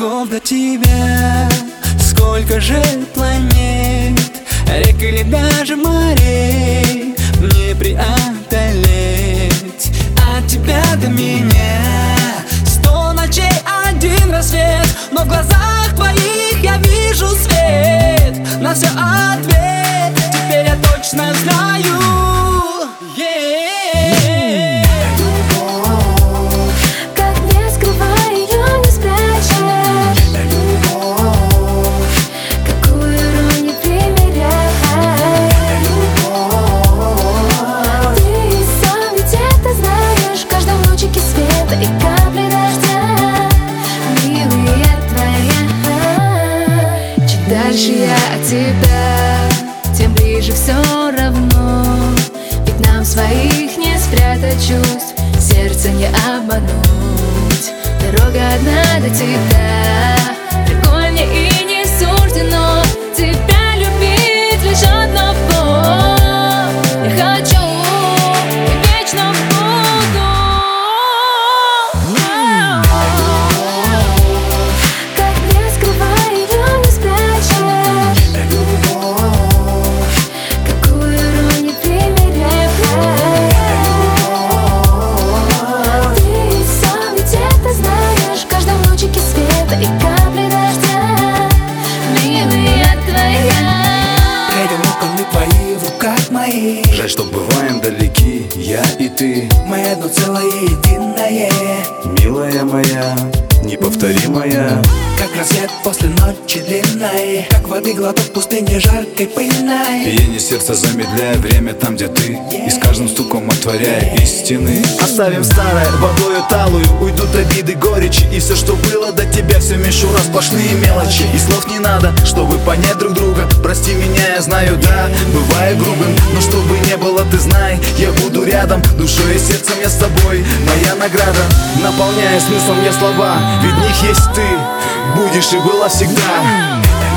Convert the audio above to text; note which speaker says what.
Speaker 1: шагов до тебя, сколько же планет, рек или даже морей мне преодолеть. От тебя до меня 100 ночей, один рассвет, но в глазах твоих я вижу свет. На все ответ, теперь я точно знаю.
Speaker 2: Как не скрывай ее, не спрячешь. Какую роль не примеряй. Ты сам ведь это знаешь. В каждом лучике света и капли дождя, милая твоя. Чем дальше я от тебя, тем ближе все равно. Ведь нам своих не спрятать чувств, сердце не обмануть. Дорога одна до тебя, другой мне и не суждено. Тебя любить лишь одного я хочу и вечно буду. Как не скрывай ее, не спрячешь. Какую роль не примеряй. Ты сам ведь это знаешь. В каждом лучике света и капли дождя, милая твоя.
Speaker 1: Эти локоны твои в руках моих.
Speaker 3: Жаль, что бываем далеки, я и ты.
Speaker 1: Мы одно целое единое,
Speaker 3: Милая моя, неповторимая.
Speaker 1: как рассвет после ночи длинной, как воды глоток пустыни жаркой пыльной.
Speaker 3: Биение сердца замедляя время там, где ты, и с каждым стуком отворяя истины. Оставим старое, водою талую, уйдут обиды, горечи, и все, что было до тебя, все мишура, сплошные мелочи. И слов не надо, чтобы понять друг друга. Прости меня, я знаю, да, бываю грубым, но чтобы не было, ты знай, я буду рядом, душой и сердцем я с тобой. Моя награда, наполняя смыслом я слова, ведь в них есть ты, будешь и была всегда.